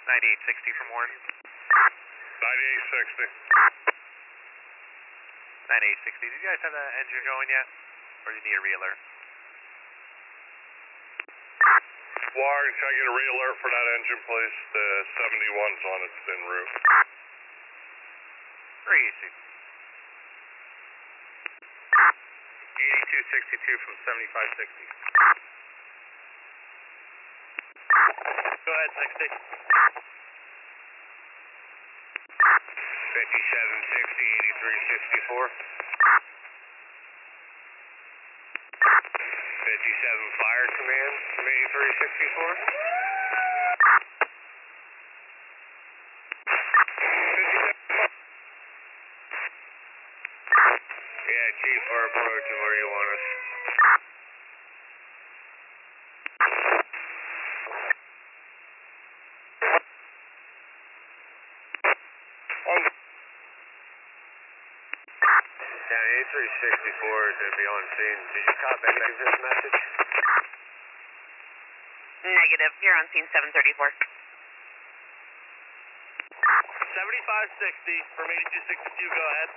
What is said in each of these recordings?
9860 from Warren. 9860. 9860. Did you guys have that engine going yet? Or do you need a re-alert? Warren, can I get a re-alert for that engine, please? The 71's on its en route. 3 easy. 8262 from 7560. Go ahead, 60. 5760, 8364. 57 Fire Command from 8364. 57. Yeah, Chief, we're approaching where you want us. Yeah, 8364 is going to be on scene. Did you copy any of this message? Negative. You're on scene 734. 7560 from 8262, go ahead.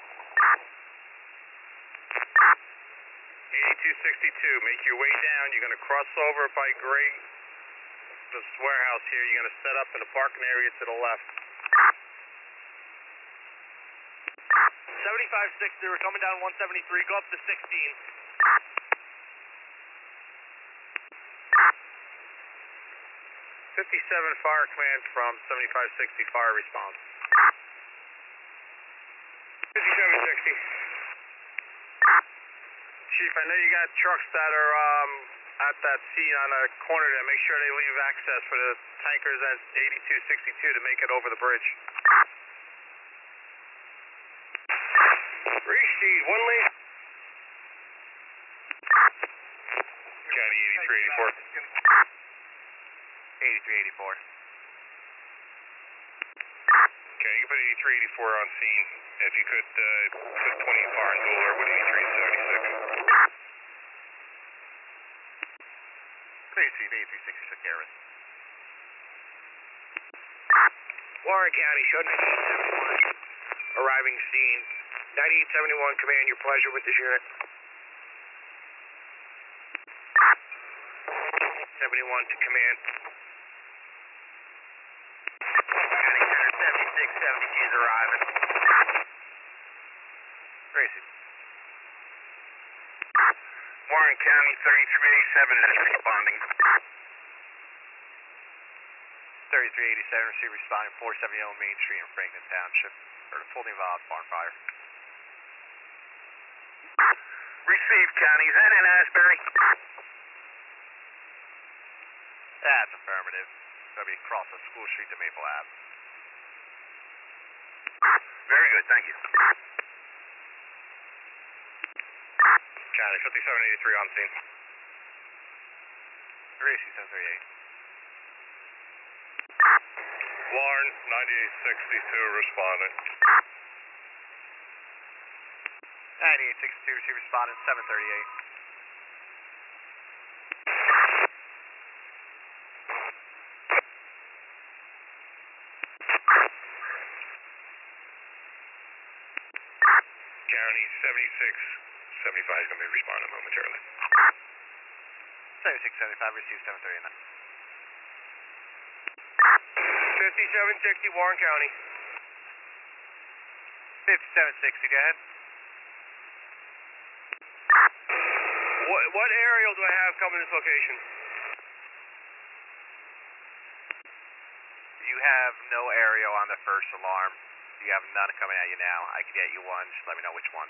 8262, make your way down. You're going to cross over by this warehouse here. You're going to set up in the parking area to the left. 7560, we're coming down 173, go up to 16. 57 Fire Command from 7560 Fire Response. 5760. Chief, I know you got trucks that are at that scene on the corner there. Make sure they leave access for the tankers at 8262 to make it over the bridge. Recede, 1 lane. County 8384. 8384. Okay, you can put 8384 on scene. If you could put 20 fire and dual with 8376. Please see 8366 Harris. Warren County, show 9871. Arriving scene. 9871, command, your pleasure with this unit. 71 to command. County Center 7670 is arriving. Gracie. Warren County 3387 is responding. 3387, receive responding 470 Main Street in Franklin Township. Or fully involved barn fire. Receive, County. Is that in Asbury? That's affirmative. That'll be across the school street to Maple Ave. Very good, thank you. County 5783 on scene. Gracie 738. Warren 9862 responding. 9862, receive responding 738. County 7675 is going to be responding momentarily. 7675, receive 739. 5760 Warren County. 5760, go ahead. What aerial do I have coming to this location? You have no aerial on the first alarm. You have none coming at you now. I can get you one, just let me know which one.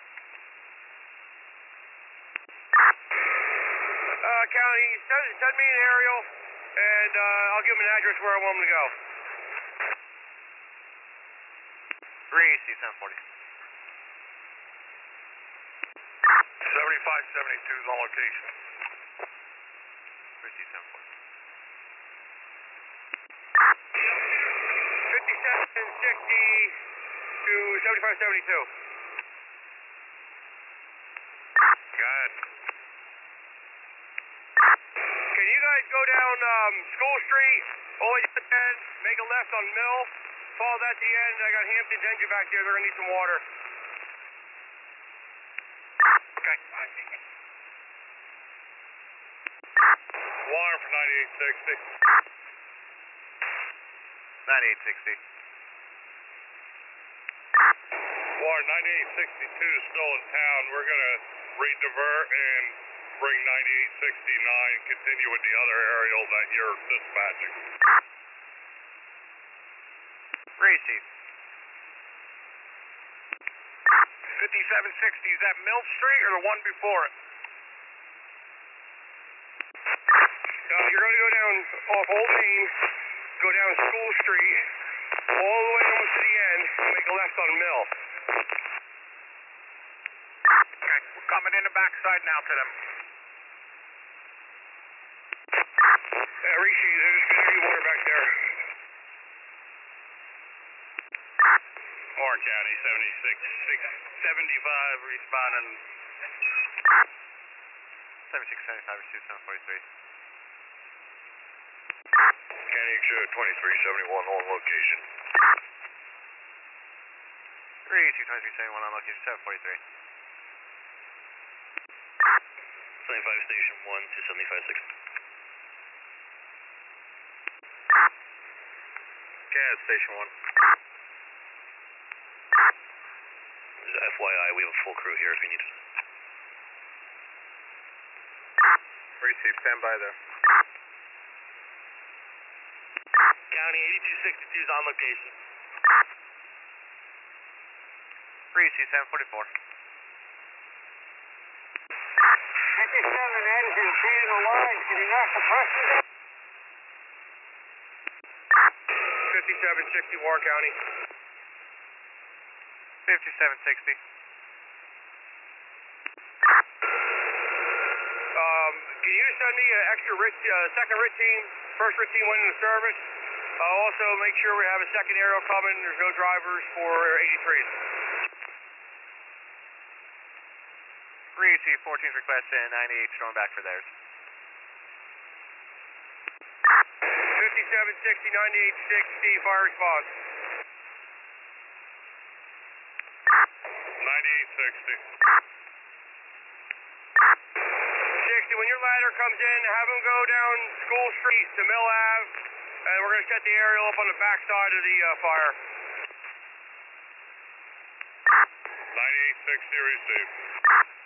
County, send me an aerial, and I'll give them an address where I want them to go. 3C 740. 7572 is on location. 3C 740. 5760 to 7572. Go ahead. Can you guys go down School Street, all the way to the end, make a left on Mill, follow that to the end. I got Hampton's engine back there, they're going to need some water. Okay. Water for 9860. 9860. Water 9862 is still in town. We're going to redivert and bring 9869, continue with the other aerial that you're dispatching. Receive. 5760, is that Mill Street or the one before it? You're going to go down off Old Main, go down School Street, all the way almost to the end, and make a left on Mill. Okay, we're coming in the backside now to them. Rishi, there's going to be water back there. Orange County 7675 responding. 7675, receive 743. County Extra 2371 on location. Receive 2371 on location, 743. 75 Station 1 to 756. CAD Station 1. FYI, we have a full crew here if you need it. Receive, stand by there. County 8262 is on location. Receive 744. 57 engine, feeding the line, can you not suppress it? 5760 Warren County. 5760. Can you send me an extra second RIT team? First RIT team went into service. Also, make sure we have a second aerial coming. There's no drivers for 83s. Receive 14's request and 98's going back for theirs. 5760, 9860, fire response. 9860. 60, when your ladder comes in, have them go down School Street to Mill Ave, and we're going to set the aerial up on the back side of the fire. 9860 received.